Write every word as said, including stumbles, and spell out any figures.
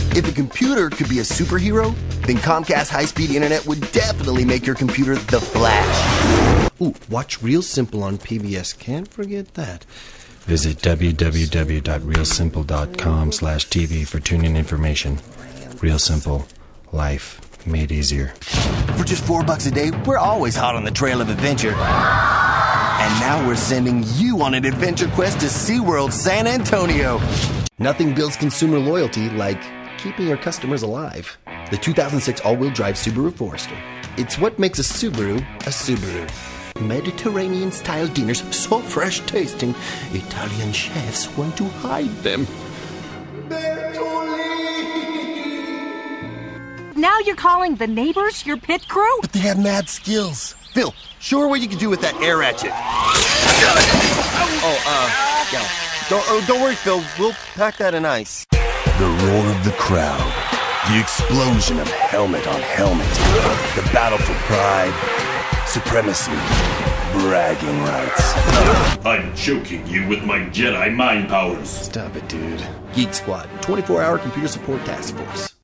If a computer could be a superhero, then Comcast high-speed internet would definitely make your computer the Flash. Ooh, watch Real Simple on P B S. Can't forget that. Visit w w w dot real simple dot com slash t v for tune-in information. Real Simple. Life made easier. For just four bucks a day, we're always hot on the trail of adventure. And now we're sending you on an adventure quest to SeaWorld San Antonio. Nothing builds consumer loyalty like keeping your customers alive. The two thousand six all-wheel drive Subaru Forester. It's what makes a Subaru a Subaru. Mediterranean-style dinners so fresh-tasting, Italian chefs want to hide them. Now you're calling the neighbors your pit crew? But they have mad skills. Phil, show her what you can do with that air ratchet. Oh, uh, yeah. Don't, oh, don't worry, Phil. We'll pack that in ice. The roar of the crowd. The explosion of helmet on helmet. The battle for pride. Supremacy. Bragging rights. I'm choking you with my Jedi mind powers. Stop it, dude. Geek Squad, twenty-four hour computer support task force.